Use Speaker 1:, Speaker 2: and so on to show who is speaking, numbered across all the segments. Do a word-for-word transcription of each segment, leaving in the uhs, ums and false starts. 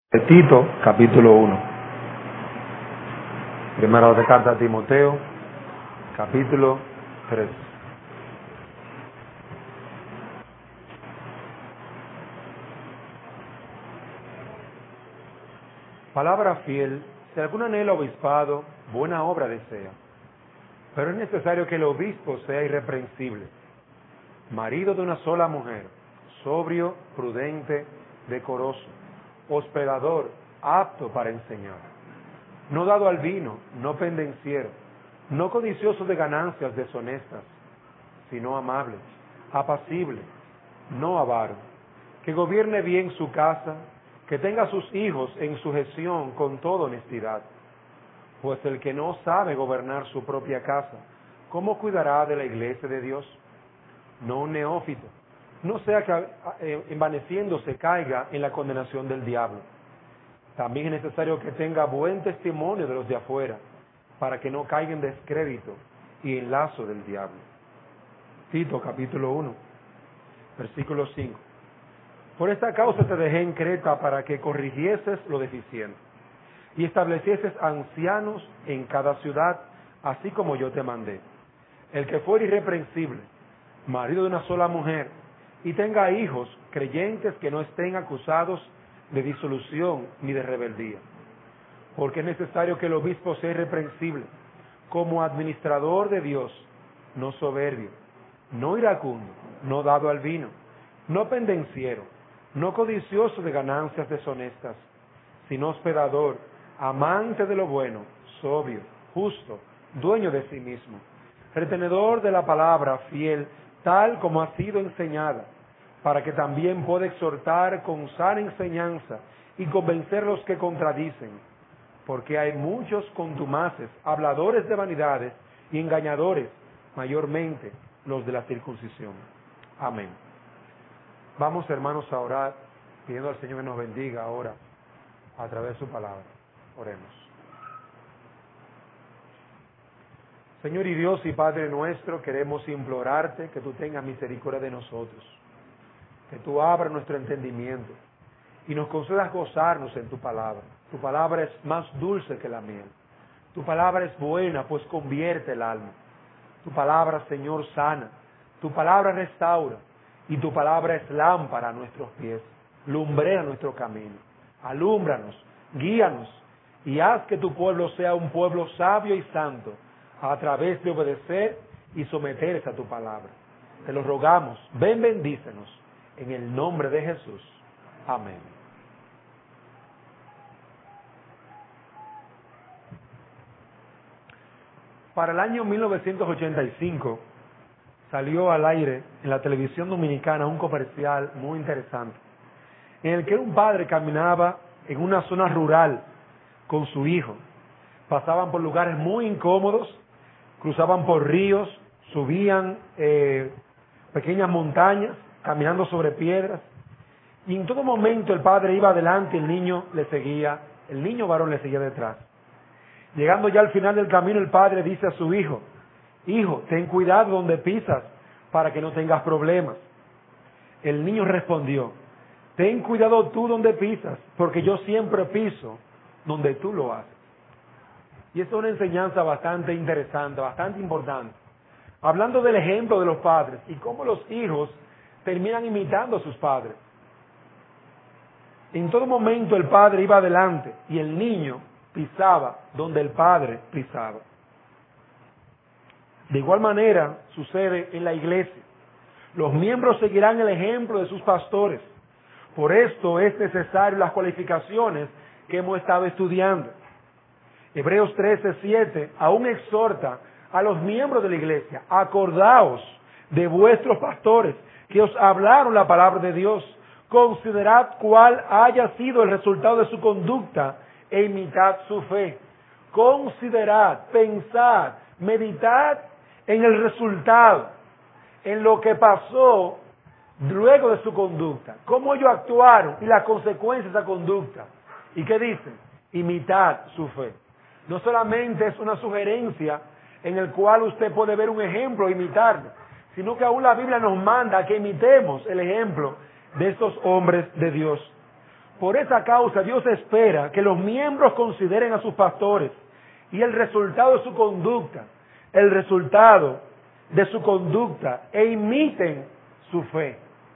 Speaker 1: De Tito, capítulo uno. Primera de carta a Timoteo, capítulo tres. Palabra fiel: si algún anhelo obispado, buena obra desea. Pero es necesario que el obispo sea irreprensible, marido de una sola mujer, sobrio, prudente, decoroso, hospedador, apto para enseñar, no dado al vino, no pendenciero, no codicioso de ganancias deshonestas, sino amable, apacible, no avaro, que gobierne bien su casa, que tenga a sus hijos en sujeción con toda honestidad. Pues el que no sabe gobernar su propia casa, ¿cómo cuidará de la iglesia de Dios? No un neófito, no sea que eh, envaneciéndose caiga en la condenación del diablo. También es necesario que tenga buen testimonio de los de afuera, para que no caiga en descrédito y en lazo del diablo. Tito capítulo uno, versículo cinco. Por esta causa te dejé en Creta, para que corrigieses lo deficiente y establecieses ancianos en cada ciudad, así como yo te mandé. El que fuere irreprensible, marido de una sola mujer, y tenga hijos creyentes que no estén acusados de disolución ni de rebeldía. Porque es necesario que el obispo sea irreprensible, como administrador de Dios, no soberbio, no iracundo, no dado al vino, no pendenciero, no codicioso de ganancias deshonestas, sino hospedador, amante de lo bueno, sobrio, justo, dueño de sí mismo, retenedor de la palabra, fiel, tal como ha sido enseñada, para que también pueda exhortar con sana enseñanza y convencer a los que contradicen, porque hay muchos contumaces, habladores de vanidades y engañadores, mayormente los de la circuncisión. Amén. Vamos, hermanos, a orar, pidiendo al Señor que nos bendiga ahora a través de su palabra. Oremos. Señor y Dios y Padre nuestro, queremos implorarte que tú tengas misericordia de nosotros, que tú abras nuestro entendimiento y nos concedas gozarnos en tu palabra. Tu palabra es más dulce que la miel. Tu palabra es buena, pues convierte el alma. Tu palabra, Señor, sana. Tu palabra restaura. Y tu palabra es lámpara a nuestros pies, lumbrera nuestro camino. Alúmbranos, guíanos y haz que tu pueblo sea un pueblo sabio y santo, a través de obedecer y someterse a tu palabra. Te lo rogamos, ven, bendícenos, en el nombre de Jesús. Amén. Para el año mil novecientos ochenta y cinco salió al aire en la televisión dominicana un comercial muy interesante, en el que un padre caminaba en una zona rural con su hijo. Pasaban por lugares muy incómodos, cruzaban por ríos, subían eh, pequeñas montañas, caminando sobre piedras, y en todo momento el padre iba adelante y el niño le seguía, el niño varón le seguía detrás. Llegando ya al final del camino, el padre dice a su hijo: hijo, ten cuidado donde pisas para que no tengas problemas. El niño respondió: ten cuidado tú donde pisas, porque yo siempre piso donde tú lo haces. Y esta es una enseñanza bastante interesante, bastante importante, hablando del ejemplo de los padres y cómo los hijos terminan imitando a sus padres. En todo momento el padre iba adelante y el niño pisaba donde el padre pisaba. De igual manera sucede en la iglesia. Los miembros seguirán el ejemplo de sus pastores. Por esto es necesario las cualificaciones que hemos estado estudiando. Hebreos trece, siete aún exhorta a los miembros de la iglesia: acordaos de vuestros pastores que os hablaron la palabra de Dios. Considerad cuál haya sido el resultado de su conducta e imitad su fe. Considerad, pensad, meditad en el resultado, en lo que pasó luego de su conducta, cómo ellos actuaron y las consecuencias de esa conducta. ¿Y qué dicen? Imitad su fe. No solamente es una sugerencia en el cual usted puede ver un ejemplo e imitarlo, sino que aún la Biblia nos manda que imitemos el ejemplo de estos hombres de Dios. Por esa causa Dios espera que los miembros consideren a sus pastores y el resultado de su conducta, el resultado de su conducta e imiten su fe.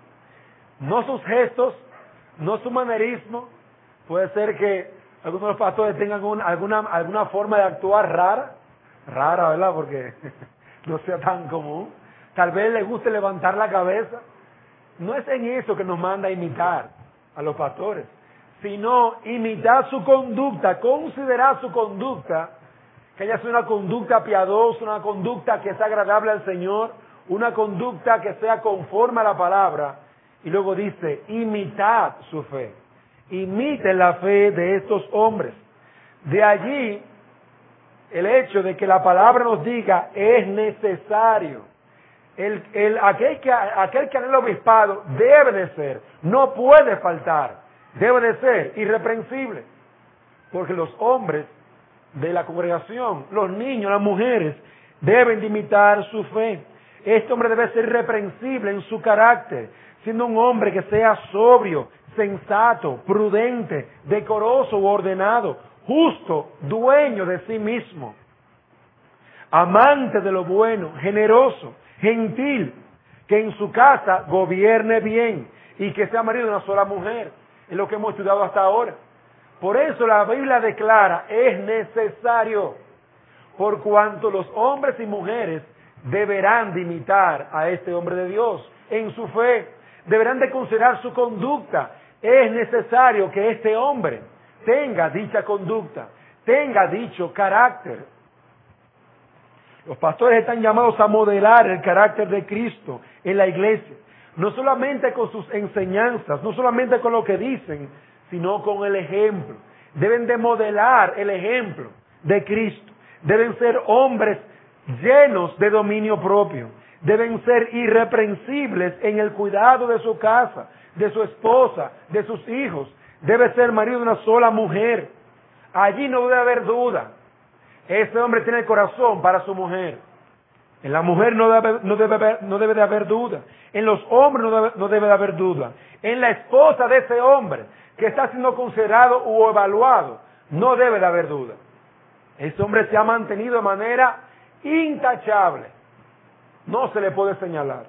Speaker 1: No sus gestos, no su manerismo. Puede ser que algunos de los pastores tengan una, alguna, alguna forma de actuar rara, rara, ¿verdad? Porque no sea tan común. Tal vez les guste levantar la cabeza. No es en eso que nos manda a imitar a los pastores, sino imitar su conducta, considerar su conducta, que haya sido una conducta piadosa, una conducta que sea agradable al Señor, una conducta que sea conforme a la palabra. Y luego dice, imitad su fe, imiten la fe de estos hombres. De allí el hecho de que la palabra nos diga es necesario. El, el, aquel, que, aquel que anhela el obispado debe de ser, no puede faltar, debe de ser irreprensible, porque los hombres de la congregación, los niños, las mujeres, deben de imitar su fe. Este hombre debe ser irreprensible en su carácter, siendo un hombre que sea sobrio, sensato, prudente, decoroso u ordenado, justo, dueño de sí mismo, amante de lo bueno, generoso, gentil, que en su casa gobierne bien y que sea marido de una sola mujer. Es lo que hemos estudiado hasta ahora. Por eso la Biblia declara, es necesario, por cuanto los hombres y mujeres deberán de imitar a este hombre de Dios en su fe, deberán de considerar su conducta. Es necesario que este hombre tenga dicha conducta, tenga dicho carácter. Los pastores están llamados a modelar el carácter de Cristo en la iglesia, no solamente con sus enseñanzas, no solamente con lo que dicen, sino con el ejemplo. Deben de modelar el ejemplo de Cristo. Deben ser hombres llenos de dominio propio. Deben ser irreprensibles en el cuidado de su casa, de su esposa, de sus hijos. Debe ser marido de una sola mujer. Allí no debe haber duda. Ese hombre tiene el corazón para su mujer. En la mujer no debe, no debe, haber, no debe de haber duda. En los hombres no debe, no debe de haber duda. En la esposa de ese hombre que está siendo considerado o evaluado, no debe de haber duda. Ese hombre se ha mantenido de manera intachable. No se le puede señalar.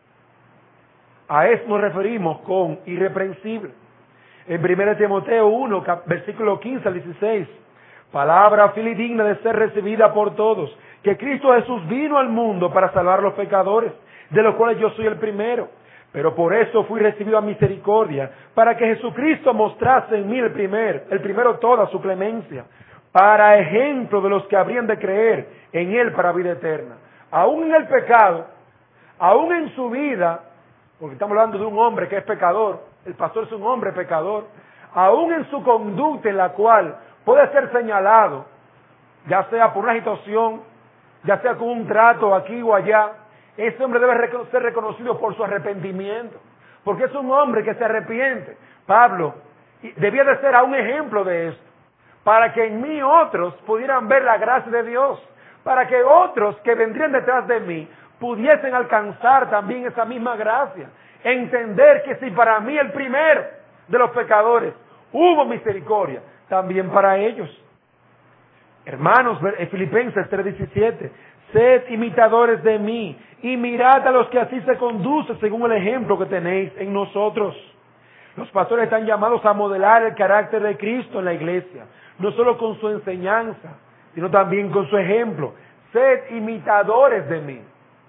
Speaker 1: A eso nos referimos con irreprensible. En primera Timoteo uno, versículo quince al dieciséis, palabra fiel y digna de ser recibida por todos, que Cristo Jesús vino al mundo para salvar a los pecadores, de los cuales yo soy el primero. Pero por eso fui recibido a misericordia, para que Jesucristo mostrase en mí el primer, el primero toda su clemencia, para ejemplo de los que habrían de creer en Él para vida eterna. Aún en el pecado, aún en su vida, porque estamos hablando de un hombre que es pecador, el pastor es un hombre pecador, aún en su conducta en la cual puede ser señalado, ya sea por una situación, ya sea con un trato aquí o allá, ese hombre debe ser reconocido por su arrepentimiento, porque es un hombre que se arrepiente. Pablo debía de ser a un ejemplo de esto, para que en mí otros pudieran ver la gracia de Dios, para que otros que vendrían detrás de mí pudiesen alcanzar también esa misma gracia, entender que si para mí el primero de los pecadores hubo misericordia, también para ellos. Hermanos, Filipenses tres diecisiete, sed imitadores de mí y mirad a los que así se conducen según el ejemplo que tenéis en nosotros. Los pastores están llamados a modelar el carácter de Cristo en la iglesia, no solo con su enseñanza, sino también con su ejemplo. Sed imitadores de mí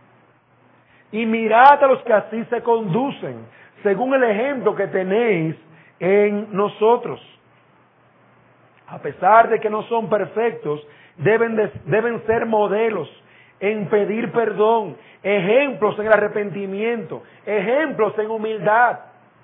Speaker 1: y mirad a los que así se conducen según el ejemplo que tenéis en nosotros. A pesar de que no son perfectos, deben, de, deben ser modelos en pedir perdón, ejemplos en el arrepentimiento, ejemplos en humildad.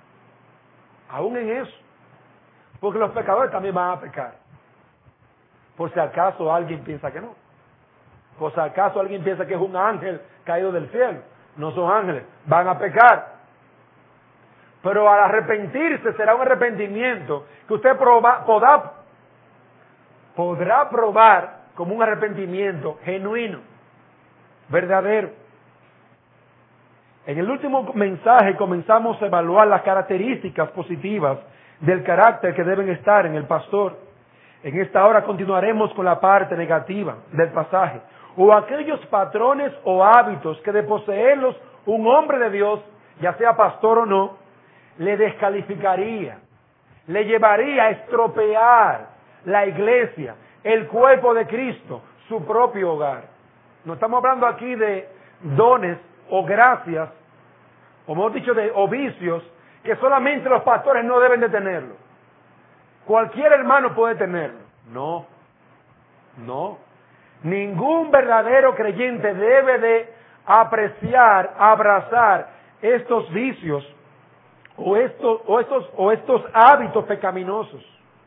Speaker 1: Aún en eso. Porque los pecadores también van a pecar. Por si acaso alguien piensa que no. Por si acaso alguien piensa que es un ángel caído del cielo. No son ángeles, van a pecar. Pero al arrepentirse será un arrepentimiento que usted proba, podrá, podrá probar como un arrepentimiento genuino, verdadero. En el último mensaje comenzamos a evaluar las características positivas del carácter que deben estar en el pastor. En esta hora continuaremos con la parte negativa del pasaje, o aquellos patrones o hábitos que de poseerlos un hombre de Dios, ya sea pastor o no, le descalificaría, le llevaría a estropear la iglesia, el cuerpo de Cristo, su propio hogar. No estamos hablando aquí de dones o gracias, o mejor dicho, de o vicios, que solamente los pastores no deben de tenerlo. Cualquier hermano puede tenerlo. No, no. Ningún verdadero creyente debe de apreciar, abrazar estos vicios o estos, o estos, o estos hábitos pecaminosos.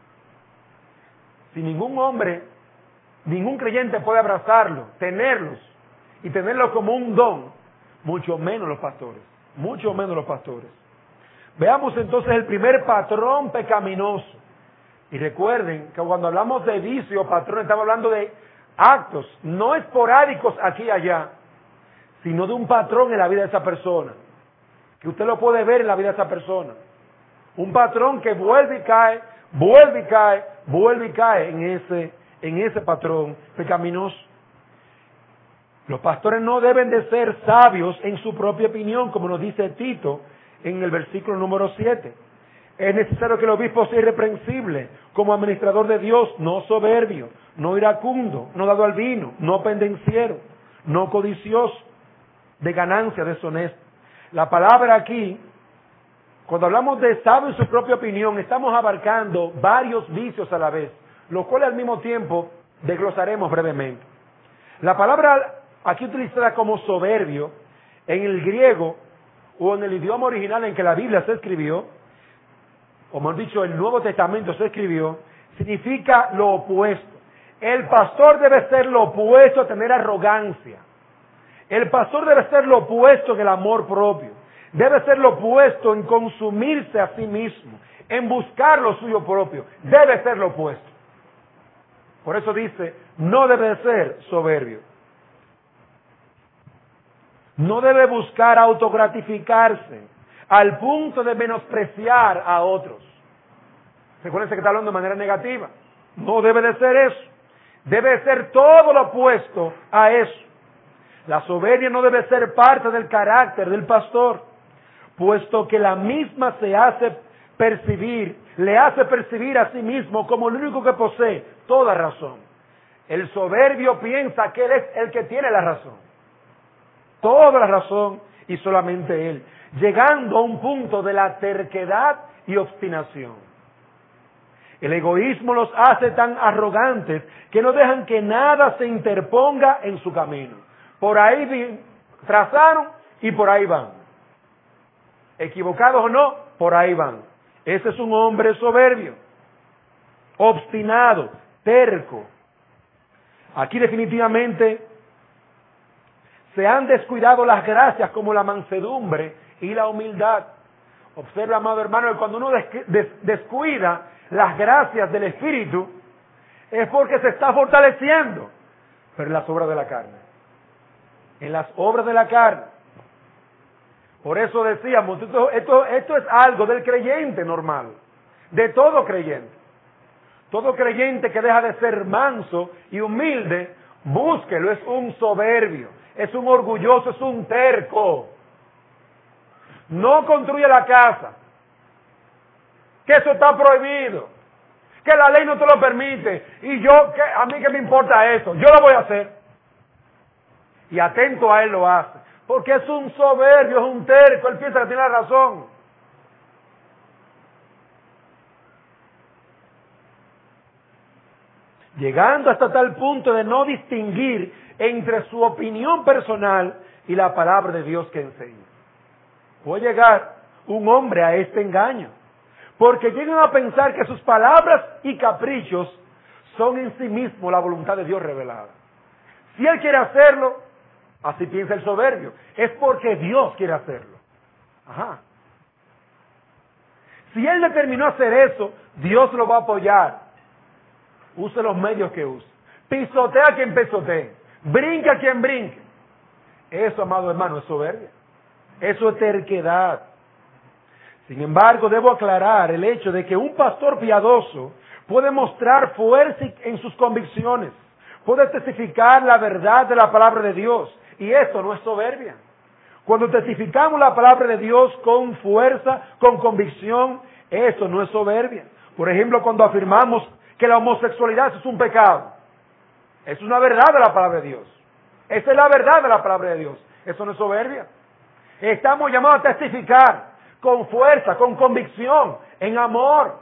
Speaker 1: Si ningún hombre, ningún creyente puede abrazarlo, tenerlos y tenerlos como un don, mucho menos los pastores, mucho menos los pastores. Veamos entonces el primer patrón pecaminoso. Y recuerden que cuando hablamos de vicio o patrón, estamos hablando de actos, no esporádicos aquí y allá, sino de un patrón en la vida de esa persona, que usted lo puede ver en la vida de esa persona. Un patrón que vuelve y cae, vuelve y cae, vuelve y cae en ese, en ese patrón pecaminoso. Los pastores no deben de ser sabios en su propia opinión, como nos dice Tito en el versículo número siete. Es necesario que el obispo sea irreprensible como administrador de Dios, no soberbio, no iracundo, no dado al vino, no pendenciero, no codicioso, de ganancia deshonesta. La palabra aquí, cuando hablamos de sabio en su propia opinión, estamos abarcando varios vicios a la vez, los cuales al mismo tiempo desglosaremos brevemente. La palabra aquí utilizada como soberbio, en el griego o en el idioma original en que la Biblia se escribió, o mejor dicho, el Nuevo Testamento se escribió, significa lo opuesto. El pastor debe ser lo opuesto a tener arrogancia. El pastor debe ser lo opuesto en el amor propio. Debe ser lo opuesto en consumirse a sí mismo, en buscar lo suyo propio. Debe ser lo opuesto. Por eso dice, no debe ser soberbio. No debe buscar autogratificarse al punto de menospreciar a otros. Recuerden que está hablando de manera negativa. No debe de ser eso. Debe ser todo lo opuesto a eso. La soberbia no debe ser parte del carácter del pastor, puesto que la misma se hace percibir, le hace percibir a sí mismo como el único que posee toda razón. El soberbio piensa que él es el que tiene la razón. Toda la razón y solamente él, llegando a un punto de la terquedad y obstinación. El egoísmo los hace tan arrogantes que no dejan que nada se interponga en su camino. Por ahí vi, trazaron y por ahí van. Equivocados o no, por ahí van. Ese es un hombre soberbio, obstinado, terco. Aquí definitivamente se han descuidado las gracias como la mansedumbre y la humildad. Observa, amado hermano, que cuando uno des- des- descuida las gracias del Espíritu, es porque se está fortaleciendo, pero en las obras de la carne. En las obras de la carne. Por eso decíamos, esto, esto, esto es algo del creyente normal, de todo creyente. Todo creyente que deja de ser manso y humilde, búsquelo, es un soberbio, es un orgulloso, es un terco. No construye la casa, que eso está prohibido, que la ley no te lo permite, y yo, que a mí qué me importa eso, yo lo voy a hacer. Y atento a él lo hace, porque es un soberbio, es un terco, él piensa que tiene la razón. Llegando hasta tal punto de no distinguir entre su opinión personal y la palabra de Dios que enseña. Puede llegar un hombre a este engaño, porque llegan a pensar que sus palabras y caprichos son en sí mismo la voluntad de Dios revelada. Si él quiere hacerlo, así piensa el soberbio, es porque Dios quiere hacerlo. Ajá. Si él determinó hacer eso, Dios lo va a apoyar. Use los medios que use. Pisotea a quien pisotee. Brinque a quien brinque. Eso, amado hermano, es soberbia. Eso es terquedad. Sin embargo, debo aclarar el hecho de que un pastor piadoso puede mostrar fuerza en sus convicciones, puede testificar la verdad de la palabra de Dios, y esto no es soberbia. Cuando testificamos la palabra de Dios con fuerza, con convicción, eso no es soberbia. Por ejemplo, cuando afirmamos que la homosexualidad es un pecado, es una verdad de la palabra de Dios. Esa es la verdad de la palabra de Dios. Eso no es soberbia. Estamos llamados a testificar con fuerza, con convicción, en amor.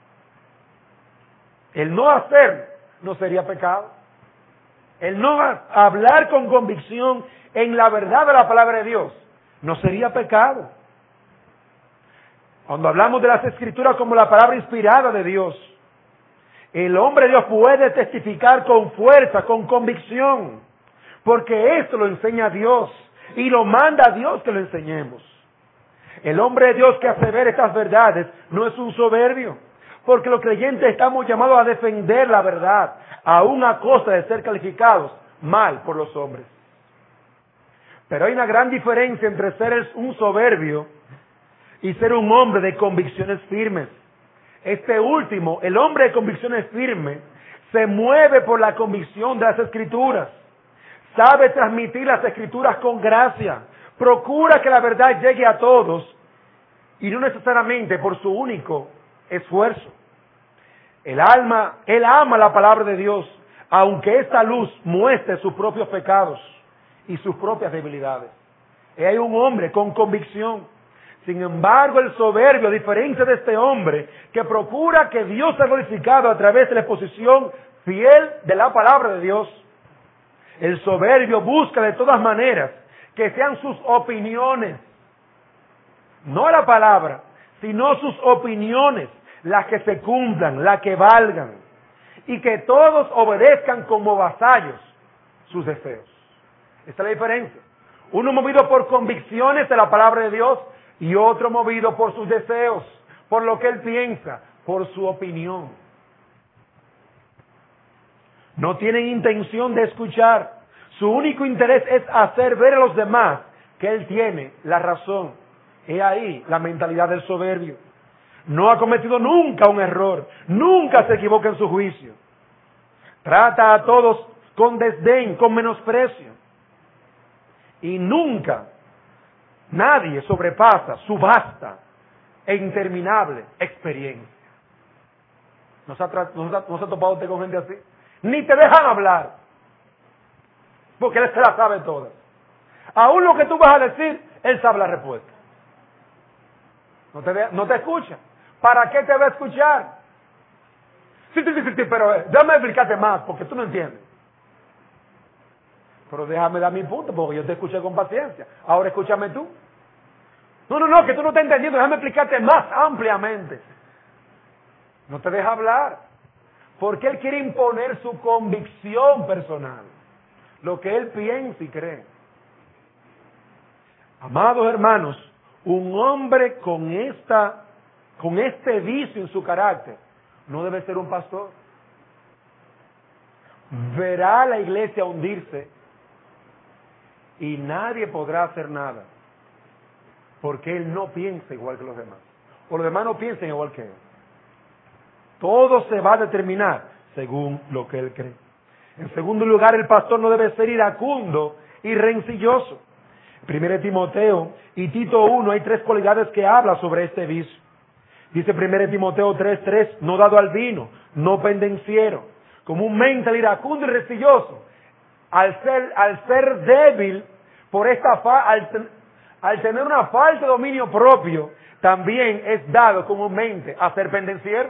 Speaker 1: El no hacer no sería pecado. El no hablar con convicción en la verdad de la palabra de Dios no sería pecado. Cuando hablamos de las Escrituras como la palabra inspirada de Dios, el hombre de Dios puede testificar con fuerza, con convicción, porque esto lo enseña Dios y lo manda a Dios que lo enseñemos. El hombre de Dios que hace ver estas verdades no es un soberbio, porque los creyentes estamos llamados a defender la verdad, aún a costa de ser calificados mal por los hombres. Pero hay una gran diferencia entre ser un soberbio y ser un hombre de convicciones firmes. Este último, el hombre de convicciones firmes, se mueve por la convicción de las Escrituras, sabe transmitir las Escrituras con gracia, procura que la verdad llegue a todos y no necesariamente por su único esfuerzo. El alma, él ama la palabra de Dios, aunque esta luz muestre sus propios pecados y sus propias debilidades. Hay un hombre con convicción. Sin embargo, el soberbio, a diferencia de este hombre, que procura que Dios sea glorificado a través de la exposición fiel de la palabra de Dios, el soberbio busca de todas maneras que sean sus opiniones, no la palabra, sino sus opiniones, las que se cumplan, las que valgan, y que todos obedezcan como vasallos sus deseos. Esta es la diferencia. Uno movido por convicciones de la palabra de Dios y otro movido por sus deseos, por lo que él piensa, por su opinión. No tienen intención de escuchar. Su único interés es hacer ver a los demás que él tiene la razón. He ahí la mentalidad del soberbio. No ha cometido nunca un error, nunca se equivoca en su juicio. Trata a todos con desdén, con menosprecio. Y nunca nadie sobrepasa su vasta e interminable experiencia. ¿No se ha, no se ha, no se ha topado usted con gente así? Ni te dejan hablar, porque él se la sabe toda. Aún lo que tú vas a decir, él sabe la respuesta. No te, de, no te escucha. ¿Para qué te va a escuchar? Sí, sí, sí, sí, pero eh, déjame explicarte más, porque tú no entiendes. Pero déjame dar mi punto, porque yo te escuché con paciencia. Ahora escúchame tú. No, no, no, que tú no estás entendiendo. Déjame explicarte más ampliamente. No te deja hablar. Porque él quiere imponer su convicción personal. Lo que él piensa y cree. Amados hermanos, un hombre con esta, con este vicio en su carácter, no debe ser un pastor. Verá a la iglesia hundirse y nadie podrá hacer nada, porque él no piensa igual que los demás, o los demás no piensan igual que él. Todo se va a determinar según lo que él cree. En segundo lugar, el pastor no debe ser iracundo y rencilloso. Primero Timoteo y Tito uno hay tres cualidades que habla sobre este vicio. Dice Primero Timoteo tres tres, no dado al vino, no pendenciero. Comúnmente el iracundo y rencilloso, al ser, al ser débil por esta fa, al, al tener una falta de dominio propio, también es dado comúnmente a ser pendenciero.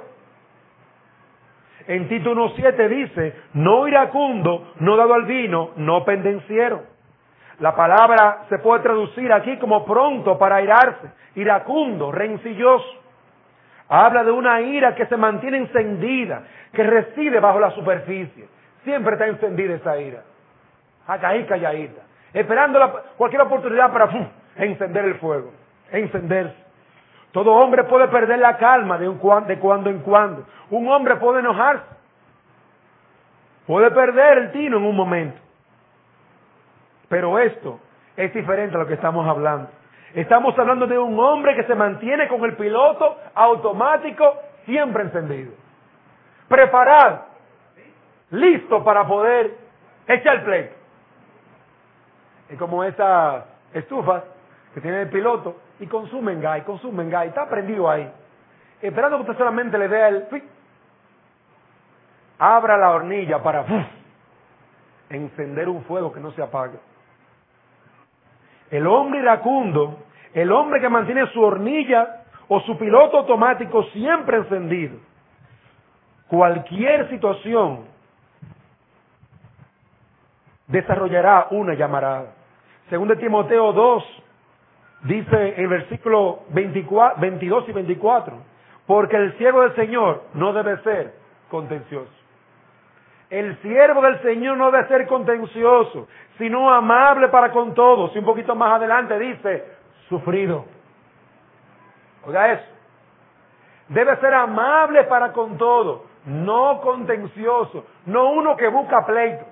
Speaker 1: En Tito uno siete dice, no iracundo, no dado al vino, no pendenciero. La palabra se puede traducir aquí como pronto para airarse, iracundo, rencilloso. Habla de una ira que se mantiene encendida, que reside bajo la superficie. Siempre está encendida esa ira. Acá ahí calladita, esperando la, cualquier oportunidad para ¡pum!, encender el fuego, encenderse. Todo hombre puede perder la calma de, un, de cuando en cuando. Un hombre puede enojarse, puede perder el tino en un momento. Pero esto es diferente a lo que estamos hablando. Estamos hablando de un hombre que se mantiene con el piloto automático siempre encendido, preparado, listo para poder echar play. Es como esas estufas que tiene el piloto y consumen gas, consumen gas, y está prendido ahí, esperando que usted solamente le dé el ¡pic! Abra la hornilla para ¡uf! Encender un fuego que no se apague. El hombre iracundo, el hombre que mantiene su hornilla o su piloto automático siempre encendido, cualquier situación desarrollará una llamarada. Según de Timoteo dos, dice el versículo veinticuatro, veintidós y veinticuatro, porque el siervo del Señor no debe ser contencioso. El siervo del Señor no debe ser contencioso, sino amable para con todos. Y un poquito más adelante dice, sufrido. Oiga eso. Debe ser amable para con todos, no contencioso, no uno que busca pleito,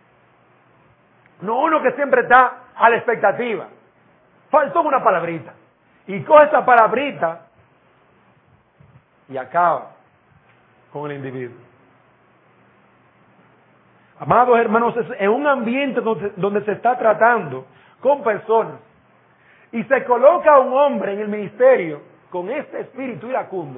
Speaker 1: no uno que siempre está a la expectativa. Faltó una palabrita. Y coge esa palabrita y acaba con el individuo. Amados hermanos, en un ambiente donde, donde se está tratando con personas y se coloca un hombre en el ministerio con este espíritu iracundo,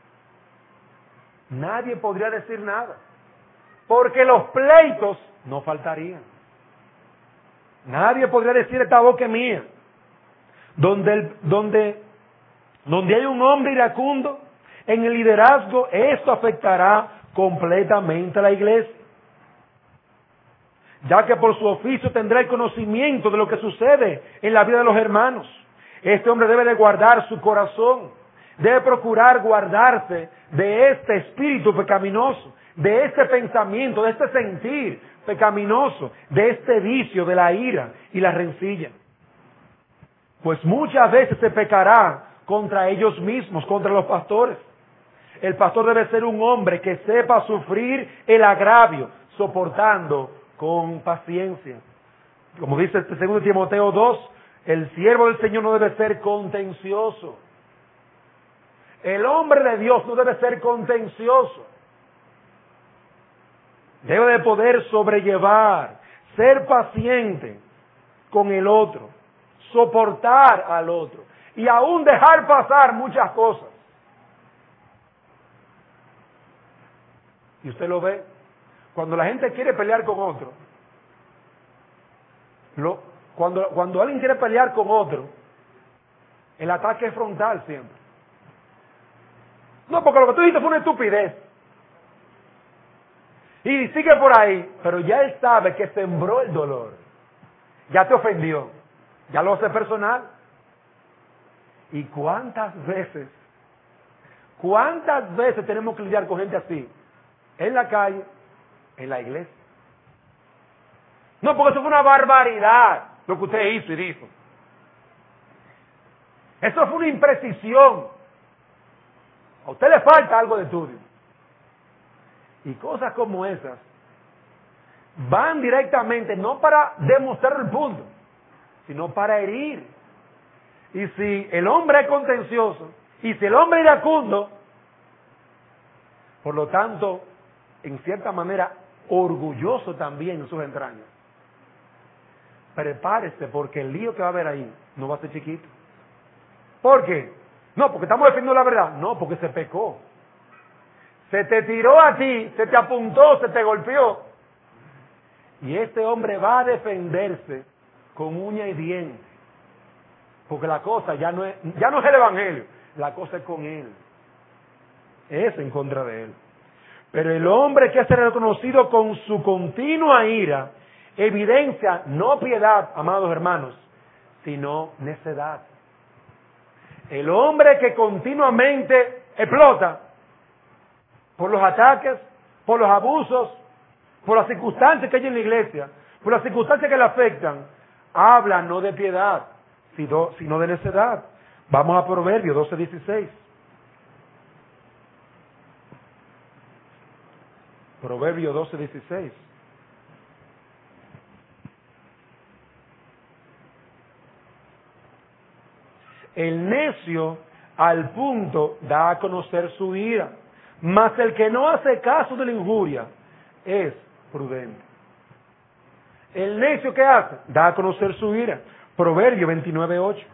Speaker 1: nadie podría decir nada, porque los pleitos no faltarían. Nadie podría decir esta boca es mía. Donde, el, donde, donde hay un hombre iracundo en el liderazgo, esto afectará completamente a la iglesia, ya que por su oficio tendrá el conocimiento de lo que sucede en la vida de los hermanos. Este hombre debe de guardar su corazón, debe procurar guardarse de este espíritu pecaminoso, de este pensamiento, de este sentir pecaminoso, de este vicio de la ira y la rencilla. Pues muchas veces se pecará contra ellos mismos, contra los pastores. El pastor debe ser un hombre que sepa sufrir el agravio, soportando con paciencia. Como dice el segundo Timoteo dos, el siervo del Señor no debe ser contencioso. El hombre de Dios no debe ser contencioso. Debe de poder sobrellevar, ser paciente con el otro, soportar al otro y aún dejar pasar muchas cosas. Y usted lo ve, cuando la gente quiere pelear con otro, lo, cuando, cuando alguien quiere pelear con otro, el ataque es frontal siempre. No, porque lo que tú dijiste fue una estupidez. Y sigue por ahí, pero ya él sabe que sembró el dolor. Ya te ofendió. Ya lo hace personal. ¿Y cuántas veces, cuántas veces tenemos que lidiar con gente así? En la calle, en la iglesia. No, porque eso fue una barbaridad lo que usted hizo y dijo. Eso fue una imprecisión. A usted le falta algo de estudio. Y cosas como esas van directamente, no para demostrar el punto, sino para herir. Y si el hombre es contencioso, y si el hombre es iracundo, por lo tanto, en cierta manera, orgulloso también en sus entrañas, prepárese, porque el lío que va a haber ahí no va a ser chiquito. ¿Por qué? No, porque estamos defendiendo la verdad. No, porque se pecó. Se te tiró a ti, se te apuntó, se te golpeó. Y este hombre va a defenderse con uña y diente. Porque la cosa ya no es, ya no es el evangelio, la cosa es con él. Es en contra de él. Pero el hombre que es reconocido con su continua ira, evidencia no piedad, amados hermanos, sino necedad. El hombre que continuamente explota por los ataques, por los abusos, por las circunstancias que hay en la iglesia, por las circunstancias que le afectan, habla no de piedad, sino de necedad. Vamos a Proverbios doce dieciséis. Proverbios doce dieciséis. El necio al punto da a conocer su ira, mas el que no hace caso de la injuria es prudente. El necio, ¿qué hace? Da a conocer su ira. Proverbio veintinueve ocho.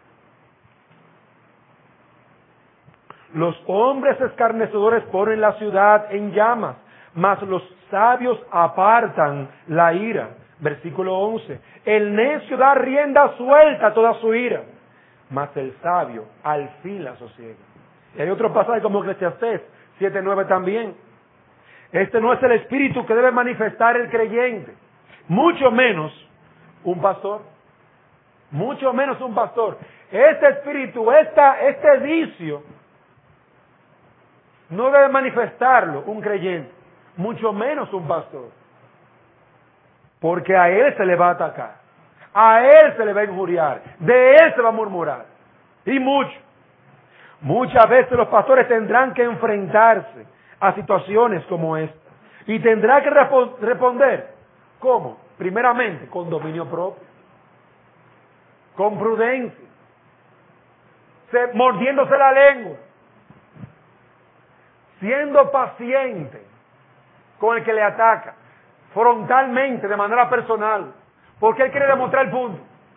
Speaker 1: Los hombres escarnecedores ponen la ciudad en llamas, mas los sabios apartan la ira. Versículo once. El necio da rienda suelta a toda su ira, mas el sabio al fin la sosiega. Y hay otro pasaje como Eclesiastés siete nueve también. Este no es el espíritu que debe manifestar el creyente, mucho menos un pastor. Mucho menos un pastor. Este espíritu, esta, este vicio, no debe manifestarlo un creyente, mucho menos un pastor. Porque a él se le va a atacar, a él se le va a injuriar, de él se va a murmurar. Y mucho. Muchas veces los pastores tendrán que enfrentarse a situaciones como esta. Y tendrá que respo- responder. ¿Cómo? Primeramente, con dominio propio, con prudencia, se, mordiéndose la lengua, siendo paciente con el que le ataca, frontalmente, de manera personal, porque él quiere demostrar el punto.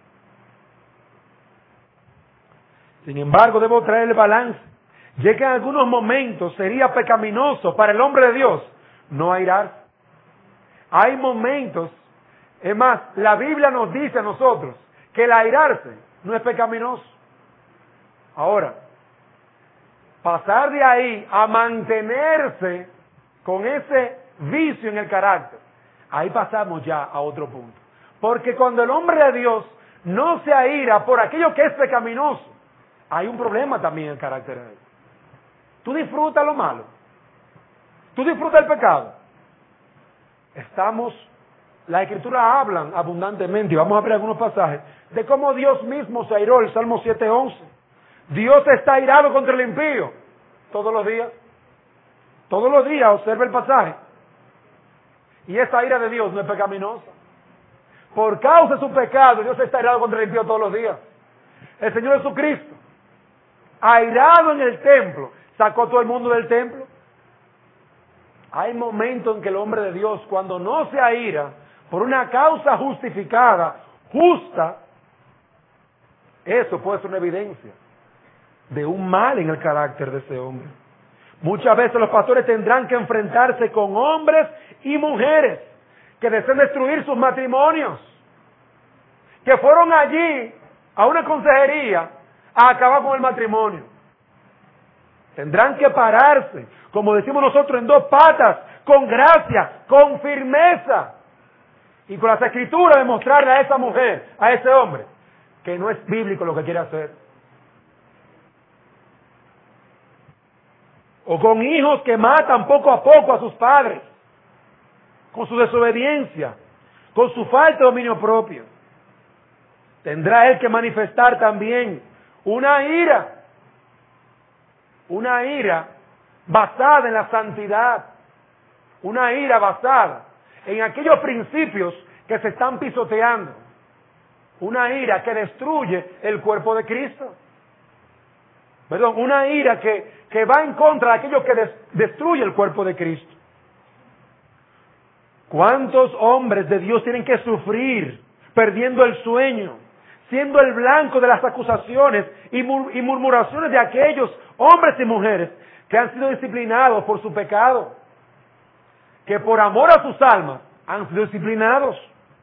Speaker 1: Sin embargo, debo traer el balance, ya que en algunos momentos sería pecaminoso para el hombre de Dios no airarse. Hay momentos, es más, la Biblia nos dice a nosotros que el airarse no es pecaminoso. Ahora, pasar de ahí a mantenerse con ese vicio en el carácter, ahí pasamos ya a otro punto. Porque cuando el hombre de Dios no se aira por aquello que es pecaminoso, hay un problema también en el carácter de él. Tú disfrutas lo malo, tú disfrutas el pecado. Estamos, la Escritura hablan abundantemente, y vamos a ver algunos pasajes, de cómo Dios mismo se airó, el Salmo siete once. Dios está airado contra el impío todos los días. Todos los días, observa el pasaje. Y esa ira de Dios no es pecaminosa. Por causa de su pecado, Dios está airado contra el impío todos los días. El Señor Jesucristo, airado en el templo, sacó a todo el mundo del templo. Hay momentos en que el hombre de Dios, cuando no se aira por una causa justificada, justa, eso puede ser una evidencia de un mal en el carácter de ese hombre. Muchas veces los pastores tendrán que enfrentarse con hombres y mujeres que desean destruir sus matrimonios, que fueron allí a una consejería a acabar con el matrimonio. Tendrán que pararse, como decimos nosotros, en dos patas, con gracia, con firmeza, y con las escrituras demostrarle a esa mujer, a ese hombre, que no es bíblico lo que quiere hacer. O con hijos que matan poco a poco a sus padres, con su desobediencia, con su falta de dominio propio. Tendrá él que manifestar también una ira, una ira basada en la santidad, una ira basada en aquellos principios que se están pisoteando, una ira que destruye el cuerpo de Cristo. Perdón, una ira que, que va en contra de aquello que des, destruye el cuerpo de Cristo. ¿Cuántos hombres de Dios tienen que sufrir perdiendo el sueño, siendo el blanco de las acusaciones y, mur, y murmuraciones de aquellos hombres y mujeres que han sido disciplinados por su pecado, que por amor a sus almas han sido disciplinados?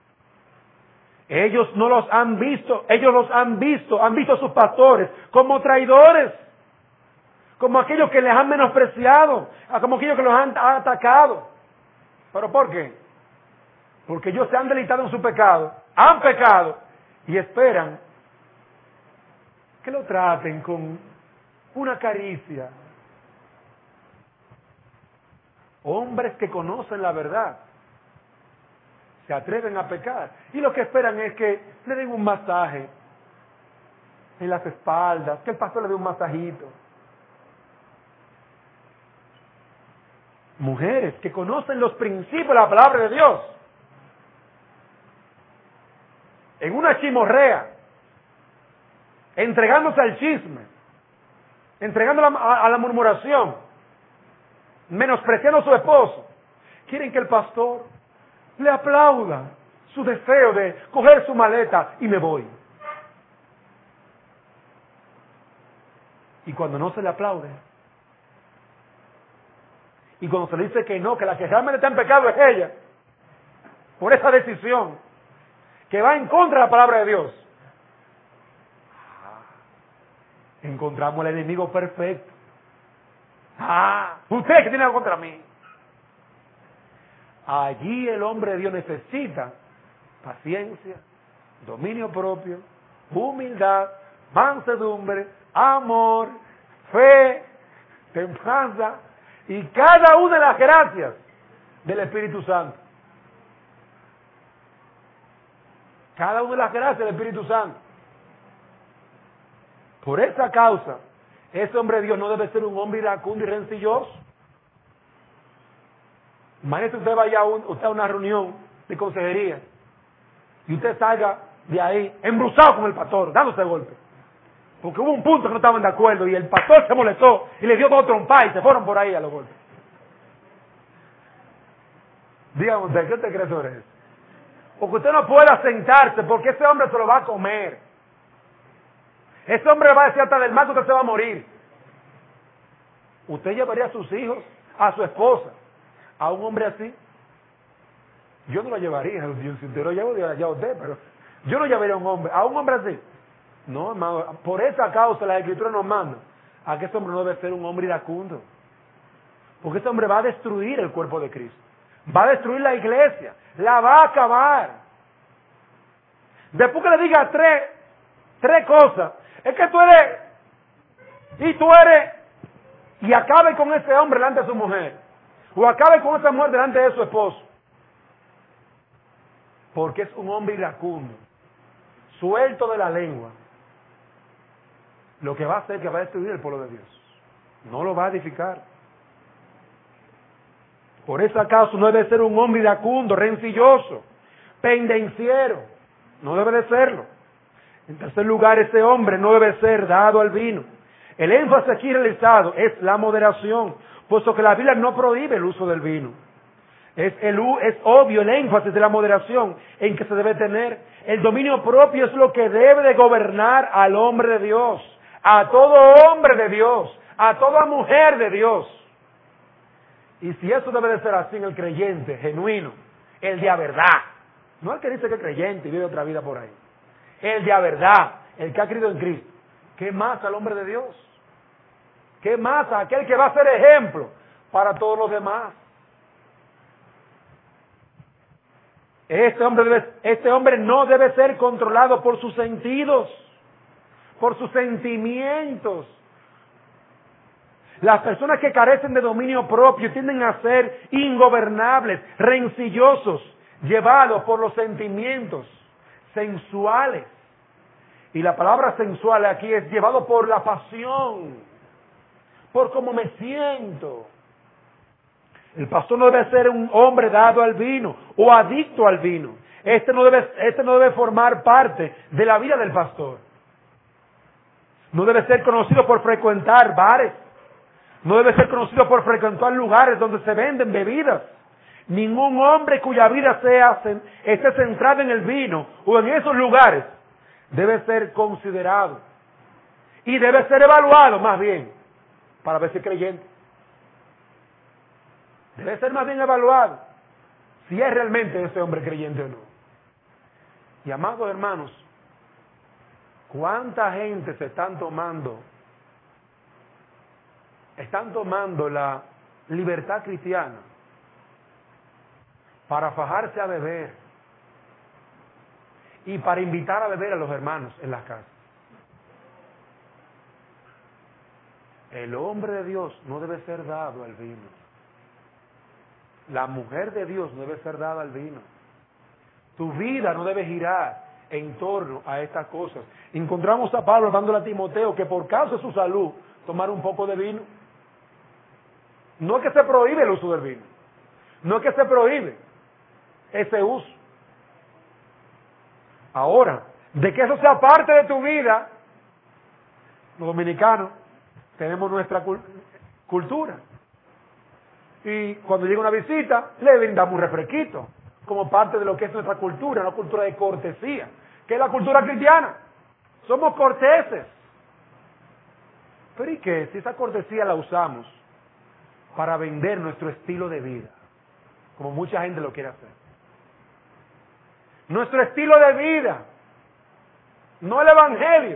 Speaker 1: Ellos no los han visto, ellos los han visto, han visto a sus pastores como traidores, como aquellos que les han menospreciado, como aquellos que los han atacado. ¿Pero por qué? Porque ellos se han deleitado en su pecado, han pecado y esperan que lo traten con una caricia. Hombres que conocen la verdad se atreven a pecar y lo que esperan es que le den un masaje en las espaldas, que el pastor le dé un masajito. Mujeres que conocen los principios de la palabra de Dios, en una chimorrea, entregándose al chisme, entregándose a la, a la murmuración, menospreciando a su esposo. Quieren que el pastor le aplauda su deseo de coger su maleta y me voy. Y cuando no se le aplaude, y cuando se le dice que no, que la que realmente está en pecado es ella, por esa decisión que va en contra de la palabra de Dios, encontramos el enemigo perfecto. Ah, usted que tiene algo contra mí. Allí el hombre de Dios necesita paciencia, dominio propio, humildad, mansedumbre, amor, fe, templanza y cada una de las gracias del Espíritu Santo. Cada una de las gracias del Espíritu Santo. Por esa causa, ese hombre de Dios no debe ser un hombre iracundo y rencilloso. Imagínese usted vaya a, un, usted a una reunión de consejería y usted salga de ahí embruzado con el pastor, dándose golpe. Porque hubo un punto que no estaban de acuerdo y el pastor se molestó y le dio dos trompas y se fueron por ahí a los golpes. Dígame usted, ¿qué usted cree sobre eso? Porque usted no puede sentarse porque ese hombre se lo va a comer. Ese hombre le va a decir hasta del mal que usted se va a morir. Usted llevaría a sus hijos, a su esposa, a un hombre así. Yo no lo llevaría, si usted lo lleva, ya usted, pero yo no llevaría a un hombre, a un hombre así. No, hermano, por esa causa la Escritura nos manda a que ese hombre no debe ser un hombre iracundo. Porque ese hombre va a destruir el cuerpo de Cristo. Va a destruir la iglesia. La va a acabar. Después que le diga tres, tres cosas, es que tú eres, y tú eres, y acabe con ese hombre delante de su mujer, o acabe con esa mujer delante de su esposo, porque es un hombre iracundo, suelto de la lengua, lo que va a hacer que va a destruir el pueblo de Dios, no lo va a edificar. Por esa causa no debe ser un hombre iracundo, rencilloso, pendenciero, no debe de serlo. En tercer lugar, ese hombre no debe ser dado al vino. El énfasis aquí realizado es la moderación, puesto que la Biblia no prohíbe el uso del vino. Es, el, es obvio el énfasis de la moderación en que se debe tener. El dominio propio es lo que debe de gobernar al hombre de Dios, a todo hombre de Dios, a toda mujer de Dios. Y si eso debe de ser así en el creyente genuino, el de a verdad, no el que dice que es creyente y vive otra vida por ahí, el de a verdad, el que ha creído en Cristo, ¿qué más al hombre de Dios? ¿Qué más a aquel que va a ser ejemplo para todos los demás? Este hombre, debe, este hombre no debe ser controlado por sus sentidos, por sus sentimientos. Las personas que carecen de dominio propio tienden a ser ingobernables, rencillosos, llevados por los sentimientos sensuales. Y la palabra sensual aquí es llevado por la pasión, por cómo me siento. El pastor no debe ser un hombre dado al vino o adicto al vino. Este no debe, este no debe formar parte de la vida del pastor. No debe ser conocido por frecuentar bares. No debe ser conocido por frecuentar lugares donde se venden bebidas. Ningún hombre cuya vida sea, esté centrada en el vino o en esos lugares debe ser considerado y debe ser evaluado más bien para ver si es creyente. Debe ser más bien evaluado si es realmente ese hombre creyente o no. Y amados hermanos, ¿cuánta gente se están tomando están tomando la libertad cristiana para fajarse a beber y para invitar a beber a los hermanos en las casas? El hombre de Dios no debe ser dado al vino. La mujer de Dios no debe ser dada al vino. Tu vida no debe girar en torno a estas cosas. Encontramos a Pablo dándole a Timoteo que por causa de su salud tomara un poco de vino. No es que se prohíbe el uso del vino. No es que se prohíbe ese uso. Ahora, de que eso sea parte de tu vida, Los dominicanos tenemos nuestra cul- cultura. Y cuando llega una visita, le brindamos un refresquito, como parte de lo que es nuestra cultura, una cultura de cortesía, que es la cultura cristiana. Somos corteses. Pero ¿y qué? Si esa cortesía la usamos para vender nuestro estilo de vida, como mucha gente lo quiere hacer. Nuestro estilo de vida, no el evangelio.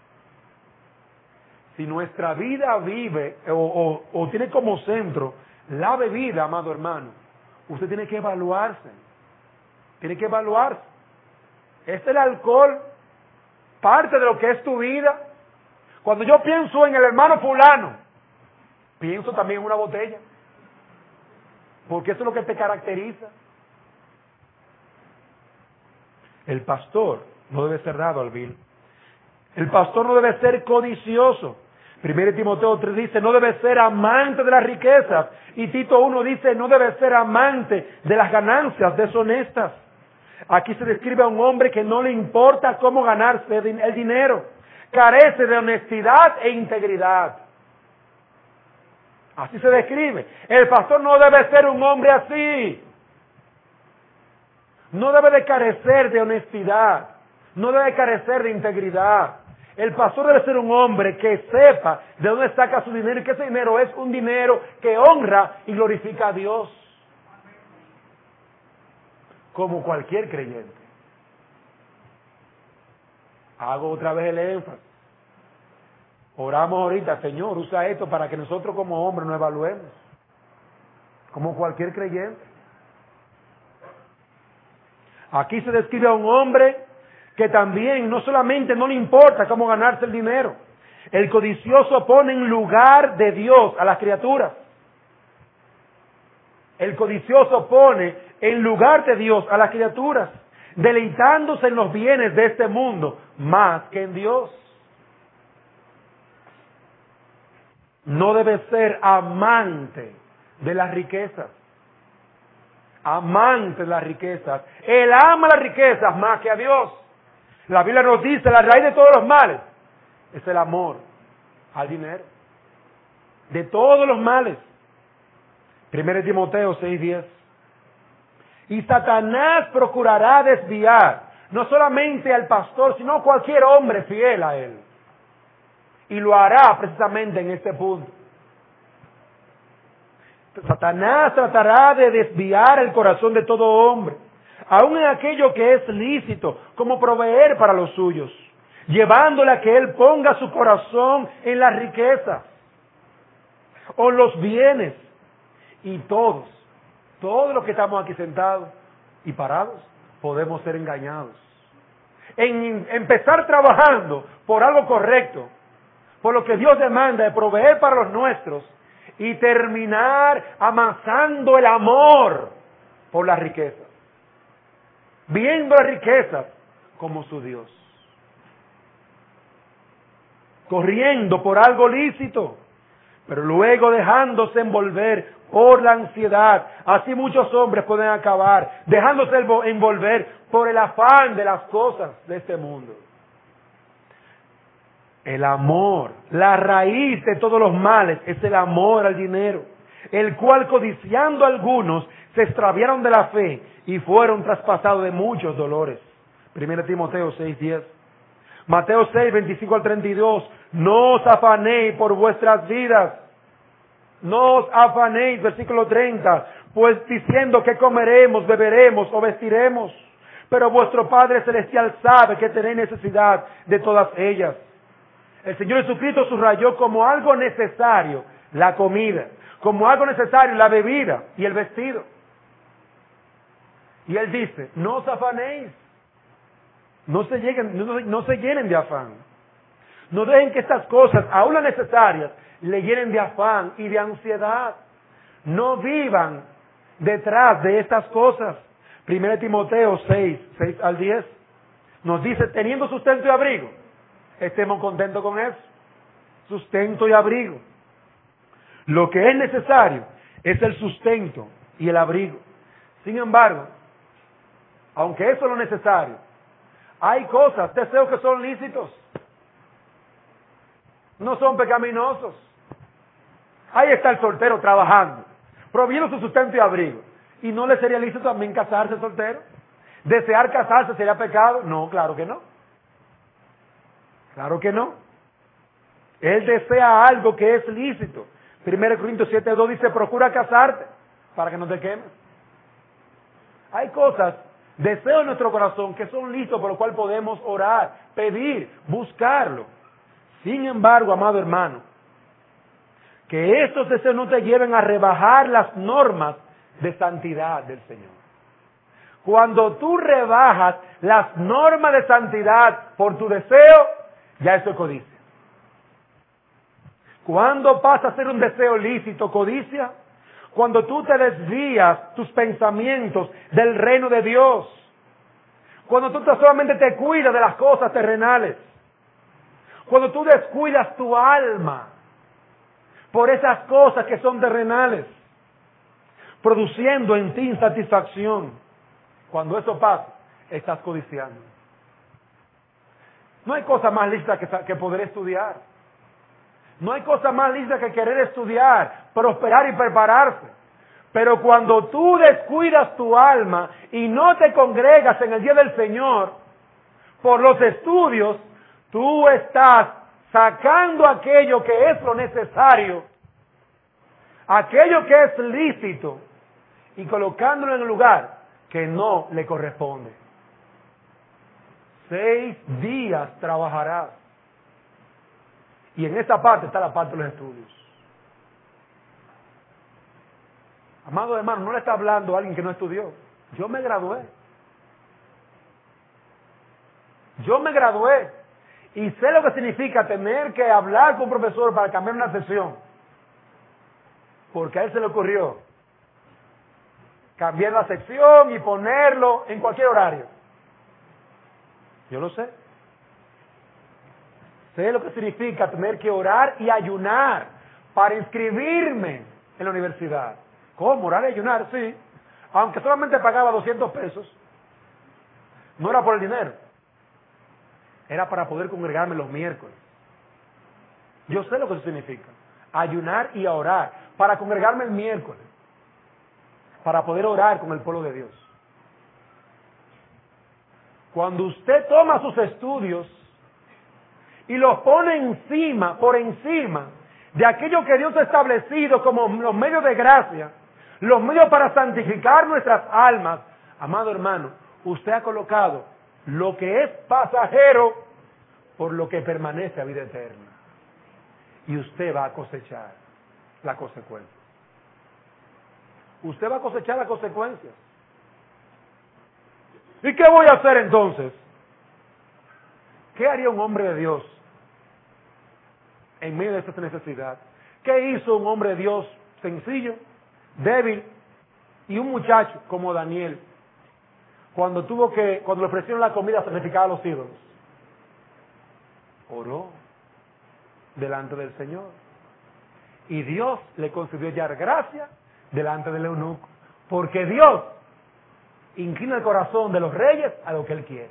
Speaker 1: Si nuestra vida vive o, o, o tiene como centro la bebida, amado hermano, usted tiene que evaluarse. Tiene que evaluarse. ¿Es el alcohol parte de lo que es tu vida? Cuando yo pienso en el hermano fulano, pienso también en una botella. Porque eso es lo que te caracteriza. El pastor no debe ser dado al vil. El pastor no debe ser codicioso. Primero Timoteo tres dice, no debe ser amante de las riquezas. Y Tito uno dice, no debe ser amante de las ganancias deshonestas. Aquí se describe a un hombre que no le importa cómo ganarse el dinero. Carece de honestidad e integridad. Así se describe. El pastor no debe ser un hombre así. No debe de carecer de honestidad. No debe carecer de integridad. El pastor debe ser un hombre que sepa de dónde saca su dinero y que ese dinero es un dinero que honra y glorifica a Dios. Como cualquier creyente. Hago otra vez el énfasis. Oramos ahorita, Señor, usa esto para que nosotros como hombres nos evaluemos. Como cualquier creyente. Aquí se describe a un hombre que también no solamente no le importa cómo ganarse el dinero. El codicioso pone en lugar de Dios a las criaturas. El codicioso pone en lugar de Dios a las criaturas, deleitándose en los bienes de este mundo más que en Dios. No debe ser amante de las riquezas. Amante de las riquezas. Él ama las riquezas más que a Dios. La Biblia nos dice, la raíz de todos los males es el amor al dinero. De todos los males. Primero Timoteo seis diez. Y Satanás procurará desviar, no solamente al pastor, sino a cualquier hombre fiel a él. Y lo hará precisamente en este punto. Satanás tratará de desviar el corazón de todo hombre, aun en aquello que es lícito, como proveer para los suyos, llevándole a que él ponga su corazón en las riquezas o en los bienes. Y todos, todos los que estamos aquí sentados y parados, podemos ser engañados. En empezar trabajando por algo correcto, por lo que Dios demanda de proveer para los nuestros, y terminar amasando el amor por las riquezas, viendo las riquezas como su Dios, corriendo por algo lícito, pero luego dejándose envolver por la ansiedad. Así muchos hombres pueden acabar dejándose envolver por el afán de las cosas de este mundo. El amor, la raíz de todos los males es el amor al dinero, el cual codiciando algunos se extraviaron de la fe y fueron traspasados de muchos dolores. Primero Timoteo seis diez. Mateo seis veinticinco al treinta y dos. No os afanéis por vuestras vidas. No os afanéis, versículo treinta, pues diciendo que comeremos, beberemos o vestiremos. Pero vuestro Padre Celestial sabe que tenéis necesidad de todas ellas. El Señor Jesucristo subrayó como algo necesario la comida, como algo necesario la bebida y el vestido. Y Él dice, no os afanéis, no se, lleguen, no, no se llenen de afán. No dejen que estas cosas, aún las necesarias, le llenen de afán y de ansiedad. No vivan detrás de estas cosas. Primero Timoteo seis, seis al diez, nos dice, teniendo sustento y abrigo, estemos contentos con eso. Sustento y abrigo. Lo que es necesario es el sustento y el abrigo. Sin embargo, aunque eso es lo necesario, hay cosas, deseos que son lícitos. no son pecaminosos. Ahí está el soltero trabajando, proviendo su sustento y abrigo. ¿Y no le sería lícito también casarse soltero? ¿Desear casarse sería pecado? No, claro que no. Claro que no. Él desea algo que es lícito. primero Corintios siete dos dice, procura casarte para que no te quemes. Hay cosas, deseos en nuestro corazón que son listos por lo cual podemos orar, pedir, buscarlo. Sin embargo, amado hermano, que estos deseos no te lleven a rebajar las normas de santidad del Señor. Cuando tú rebajas las normas de santidad por tu deseo, ya eso es codicia. Cuando pasa a ser un deseo lícito, codicia, cuando tú te desvías tus pensamientos del reino de Dios, cuando tú solamente te cuidas de las cosas terrenales, cuando tú descuidas tu alma por esas cosas que son terrenales, produciendo en ti insatisfacción. Cuando eso pasa, estás codiciando. No hay cosa más lista que, que poder estudiar. No hay cosa más lista que querer estudiar, prosperar y prepararse. Pero cuando tú descuidas tu alma y no te congregas en el día del Señor por los estudios, tú estás sacando aquello que es lo necesario, aquello que es lícito, y colocándolo en el lugar que no le corresponde. Seis días trabajarás. Y en esta parte está la parte de los estudios. Amado hermano, no le está hablando a alguien que no estudió. Yo me gradué. Yo me gradué. Y sé lo que significa tener que hablar con un profesor para cambiar una sesión. Porque a él se le ocurrió cambiar la sección y ponerlo en cualquier horario. Yo lo sé. Sé lo que significa tener que orar y ayunar para inscribirme en la universidad. ¿Cómo? Orar y ayunar, sí. Aunque solamente pagaba doscientos pesos, no era por el dinero. Era para poder congregarme los miércoles. Yo sé lo que eso significa. Ayunar y a orar. Para congregarme el miércoles. Para poder orar con el pueblo de Dios. Cuando usted toma sus estudios y los pone encima, por encima, de aquello que Dios ha establecido como los medios de gracia, los medios para santificar nuestras almas, amado hermano, usted ha colocado lo que es pasajero por lo que permanece a vida eterna. Y usted va a cosechar la consecuencia. Usted va a cosechar las consecuencias. ¿Y qué voy a hacer entonces? ¿Qué haría un hombre de Dios en medio de esta necesidad? ¿Qué hizo un hombre de Dios sencillo, débil y un muchacho como Daniel cuando tuvo que, cuando le ofrecieron la comida sacrificada a los ídolos? Oró delante del Señor y Dios le concedió hallar gracia delante del eunuco, porque Dios inclina el corazón de los reyes a lo que Él quiere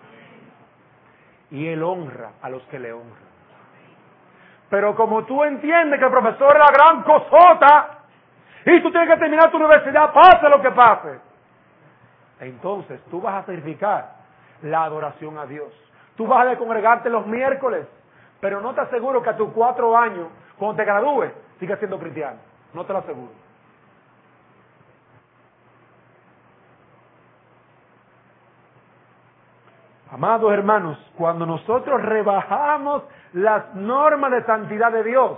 Speaker 1: y Él honra a los que le honran. Pero como tú entiendes que el profesor es la gran cosota y tú tienes que terminar tu universidad, pase lo que pase, entonces tú vas a sacrificar la adoración a Dios. Tú vas a congregarte los miércoles, pero no te aseguro que a tus cuatro años, cuando te gradúes, sigas siendo cristiano. No te lo aseguro. Amados hermanos, cuando nosotros rebajamos las normas de santidad de Dios,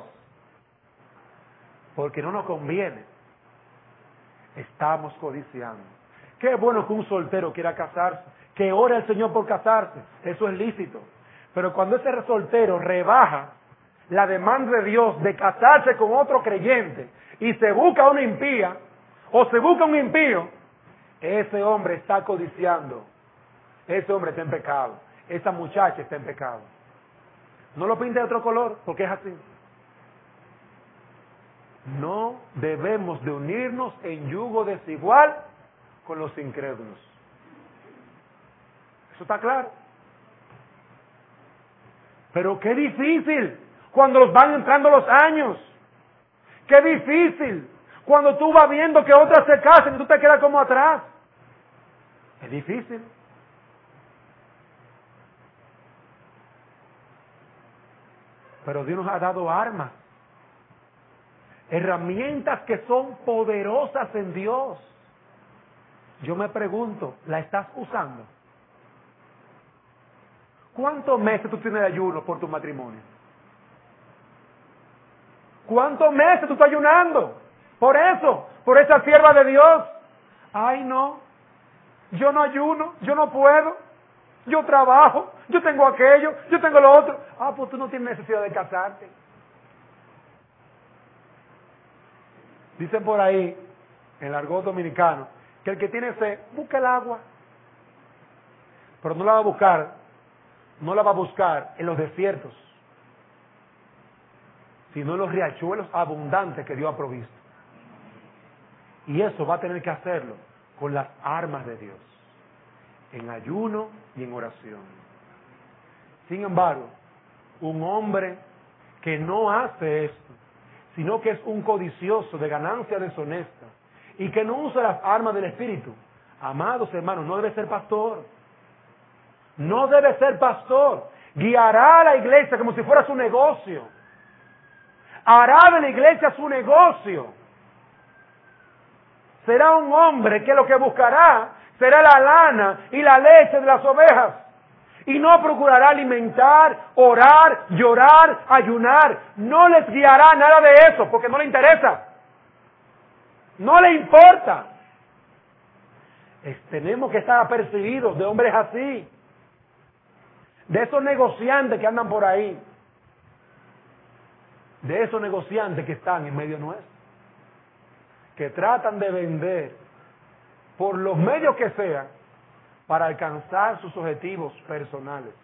Speaker 1: porque no nos conviene, estamos codiciando. Qué bueno que un soltero quiera casarse, que ore al Señor por casarse, eso es lícito. Pero cuando ese soltero rebaja la demanda de Dios de casarse con otro creyente y se busca una impía o se busca un impío, ese hombre está codiciando. Ese hombre está en pecado. Esa muchacha está en pecado. No lo pinte de otro color, porque es así. No debemos de unirnos en yugo desigual con los incrédulos. Eso está claro. Pero qué difícil. cuando los van entrando los años. Qué difícil cuando tú vas viendo que otras se casan y tú te quedas como atrás. Es difícil. Pero Dios nos ha dado armas, herramientas que son poderosas en Dios. Yo me pregunto, ¿la estás usando? ¿Cuántos meses tú tienes de ayuno por tu matrimonio? ¿Cuántos meses tú estás ayunando? Por eso, por esa sierva de Dios. Ay, no, yo no ayuno, yo no puedo, yo trabajo, yo tengo aquello, yo tengo lo otro. Ah, pues tú no tienes necesidad de casarte. Dicen por ahí, en el argot dominicano, que el que tiene sed, busca el agua. Pero no la va a buscar, no la va a buscar en los desiertos, sino en los riachuelos abundantes que Dios ha provisto. Y eso va a tener que hacerlo con las armas de Dios, en ayuno y en oración. Sin embargo, un hombre que no hace esto, sino que es un codicioso de ganancia deshonesta y que no usa las armas del Espíritu, amados hermanos, no debe ser pastor. No debe ser pastor. Guiará a la iglesia como si fuera su negocio. Hará de la iglesia su negocio. Será un hombre que lo que buscará será la lana y la leche de las ovejas. Y no procurará alimentar, orar, llorar, ayunar. No les guiará nada de eso porque no le interesa. No le importa. Es, tenemos que estar apercibidos de hombres así. De esos negociantes que andan por ahí. De esos negociantes que están en medio nuestro. Que tratan de vender por los medios que sean para alcanzar sus objetivos personales.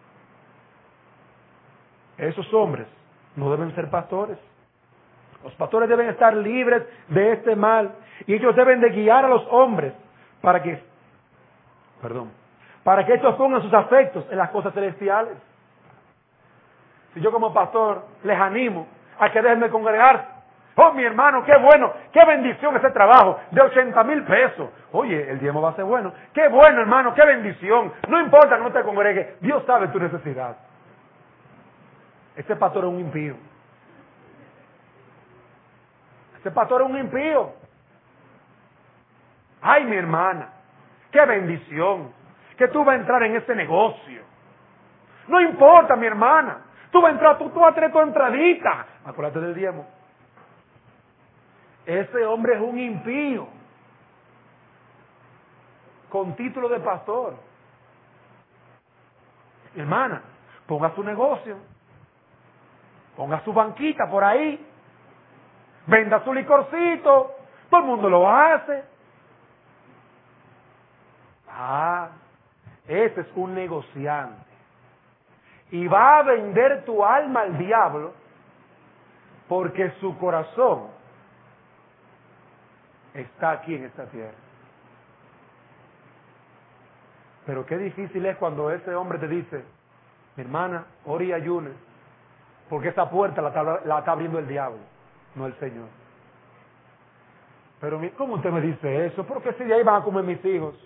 Speaker 1: Esos hombres no deben ser pastores. Los pastores deben estar libres de este mal y ellos deben de guiar a los hombres para que, perdón, para que estos pongan sus afectos en las cosas celestiales. Si yo como pastor les animo a que dejen de congregarse. Oh, mi hermano, qué bueno, qué bendición ese trabajo de ochenta mil pesos. Oye, el diezmo va a ser bueno. Qué bueno, hermano, qué bendición. No importa que no te congregues, Dios sabe tu necesidad. Ese pastor es un impío. Ese pastor es un impío. Ay, mi hermana, qué bendición que tú vas a entrar en ese negocio. No importa, mi hermana, tú vas a entrar, tú, tú vas a tener tu entradita. Acuérdate del diezmo. Ese hombre es un impío con título de pastor. Mi hermana, ponga su negocio, ponga su banquita por ahí, venda su licorcito, todo el mundo lo hace. Ah, ese es un negociante. Y va a vender tu alma al diablo porque su corazón está aquí en esta tierra. Pero qué difícil es cuando ese hombre te dice, mi hermana, ore y ayune, porque esa puerta la está, la está abriendo el diablo, no el Señor. Pero ¿cómo usted me dice eso? Porque si de ahí van a comer mis hijos.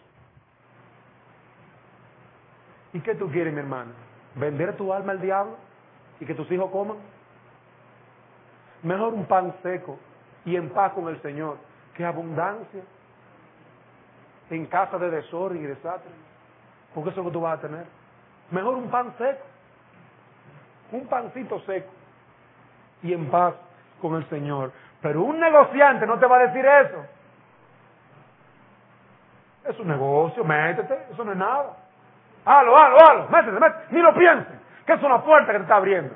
Speaker 1: ¿Y qué tú quieres, mi hermana? ¿Vender tu alma al diablo y que tus hijos coman? Mejor un pan seco y en paz con el Señor que abundancia en casa de desorden y desastre, porque eso es lo que tú vas a tener. Mejor un pan seco, un pancito seco y en paz con el Señor. Pero un negociante no te va a decir eso. Es un negocio, métete, eso no es nada. Halo, halo, halo, métete, métete, ni lo pienses, que es una puerta que te está abriendo.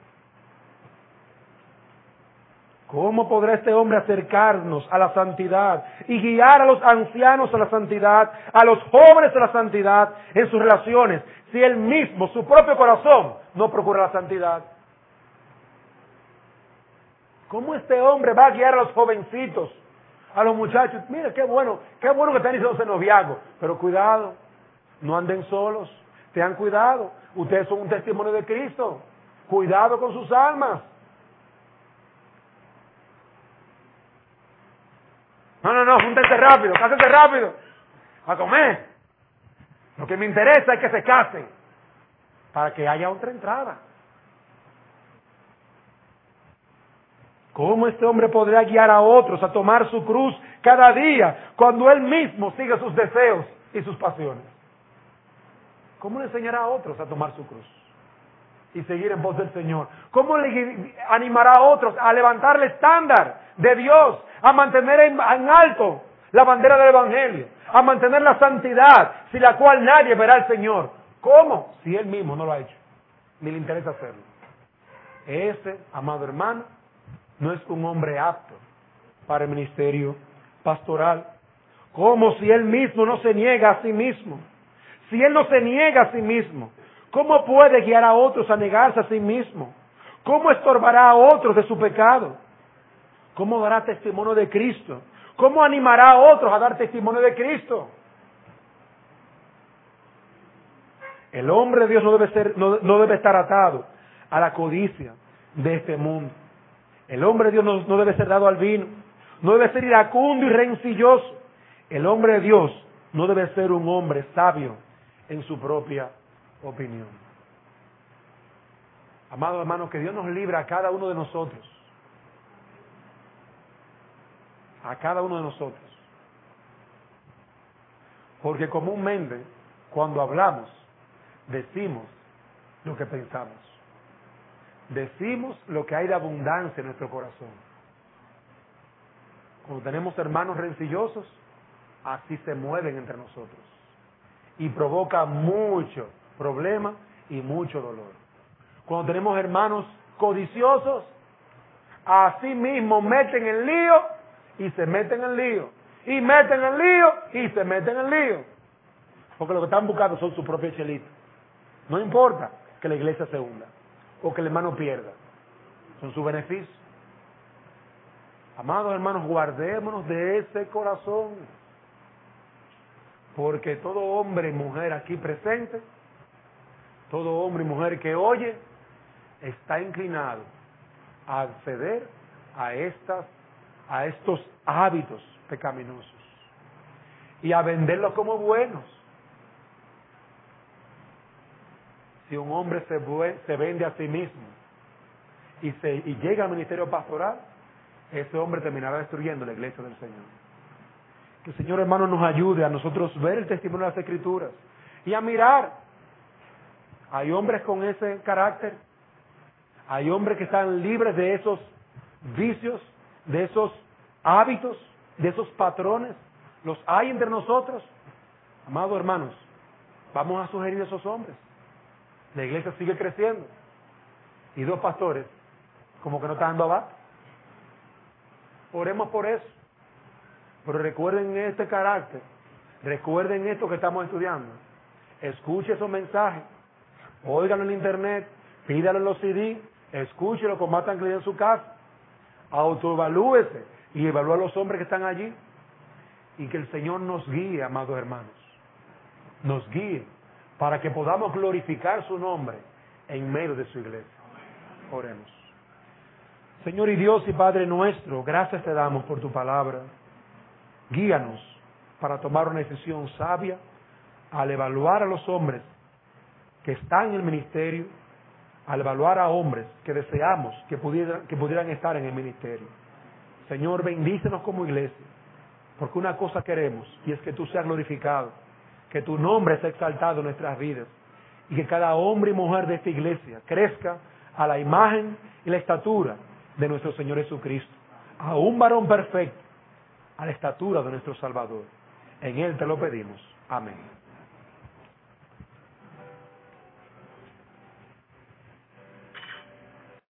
Speaker 1: ¿Cómo podrá este hombre acercarnos a la santidad y guiar a los ancianos a la santidad, a los jóvenes a la santidad en sus relaciones, si él mismo, su propio corazón, no procura la santidad? ¿Cómo este hombre va a guiar a los jovencitos, a los muchachos? Mira, qué bueno, qué bueno que están iniciándose noviazgo, pero cuidado, no anden solos, tengan cuidado, ustedes son un testimonio de Cristo. Cuidado con sus almas. No, no, no, júntense rápido, cásense rápido. A comer. Lo que me interesa es que se casen. Para que haya otra entrada. ¿Cómo este hombre podrá guiar a otros a tomar su cruz cada día cuando él mismo sigue sus deseos y sus pasiones? ¿Cómo le enseñará a otros a tomar su cruz y seguir en pos del Señor? ¿Cómo le animará a otros a levantar el estándar de Dios, a mantener en, en alto la bandera del Evangelio, a mantener la santidad, sin la cual nadie verá al Señor? ¿Cómo? Si él mismo no lo ha hecho, ni le interesa hacerlo. Ese, amado hermano, no es un hombre apto para el ministerio pastoral. Como si él mismo no se niega a sí mismo. Si él no se niega a sí mismo, ¿cómo puede guiar a otros a negarse a sí mismo? ¿Cómo estorbará a otros de su pecado? ¿Cómo dará testimonio de Cristo? ¿Cómo animará a otros a dar testimonio de Cristo? El hombre de Dios no debe ser, no, no debe estar atado a la codicia de este mundo. El hombre de Dios no, no debe ser dado al vino, no debe ser iracundo y rencilloso. El hombre de Dios no debe ser un hombre sabio en su propia opinión. Amados hermanos, que Dios nos libre a cada uno de nosotros, a cada uno de nosotros, porque comúnmente cuando hablamos decimos lo que pensamos. Decimos lo que hay de abundancia en nuestro corazón. Cuando tenemos hermanos rencillosos, así se mueven entre nosotros. Y provoca mucho problema y mucho dolor. Cuando tenemos hermanos codiciosos, así mismo meten el lío y se meten en lío. Y meten el lío y se meten en lío. Porque lo que están buscando son sus propios chelitos. No importa que la iglesia se hunda o que el hermano pierda. Son sus beneficios. Amados hermanos, guardémonos de ese corazón. Porque todo hombre y mujer aquí presente, todo hombre y mujer que oye, está inclinado a acceder a estas, a estos hábitos pecaminosos y a venderlos como buenos. Si un hombre se, se vende a sí mismo y, se, y llega al ministerio pastoral, ese hombre terminará destruyendo la iglesia del Señor. Que el Señor, hermano, nos ayude a nosotros ver el testimonio de las Escrituras y a mirar. Hay hombres con ese carácter, hay hombres que están libres de esos vicios, de esos hábitos, de esos patrones. Los hay entre nosotros. Amados hermanos, vamos a sugerir a esos hombres. La iglesia sigue creciendo y dos pastores como que no están dando abasto. Oremos por eso. Pero recuerden este carácter, recuerden esto que estamos estudiando. Escuche esos mensajes, óiganlo en internet, pídalo en los C D, escúchelo con más tranquilidad en su casa, autoevalúese y evalúe a los hombres que están allí. Y que el Señor nos guíe, amados hermanos, nos guíe para que podamos glorificar su nombre en medio de su iglesia. Oremos. Señor y Dios y Padre nuestro, gracias te damos por tu palabra. Guíanos para tomar una decisión sabia al evaluar a los hombres que están en el ministerio, al evaluar a hombres que deseamos que pudieran, que pudieran estar en el ministerio. Señor, bendícenos como iglesia, porque una cosa queremos y es que tú seas glorificado, que tu nombre sea exaltado en nuestras vidas y que cada hombre y mujer de esta iglesia crezca a la imagen y la estatura de nuestro Señor Jesucristo, a un varón perfecto, a la estatura de nuestro Salvador. En Él te lo pedimos. Amén.